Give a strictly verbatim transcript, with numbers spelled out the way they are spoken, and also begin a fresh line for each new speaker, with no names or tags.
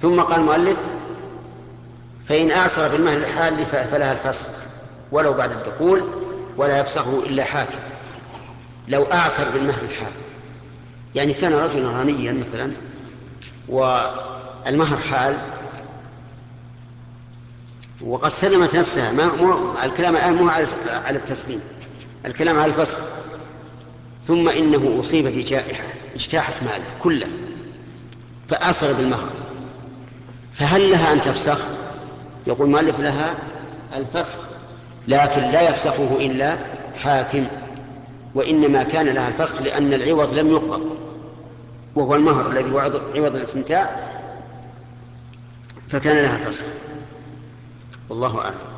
ثم قال المؤلف: فإن أعسر بالمهر الحال فلها الفسخ ولو بعد الدخول، ولا يفسخه إلا حاكم. لو أعسر بالمهر الحال، يعني كان رجلا غنيا مثلا والمهر حال وقد سلمت نفسها، ما مو الكلام الآن مو على التسليم، الكلام على الفسخ، ثم إنه أصيب بجائحة اجتاحت ماله كله فأعسر بالمهر، فهل لها أن تفسخ؟ يقول المؤلف: لها الفسخ، لكن لا يفسخه إلا حاكم، وإنما كان لها الفسخ لأن العوض لم يقبض، وهو المهر الذي هو عوض الاستمتاع، فكان لها الفسخ. والله أعلم.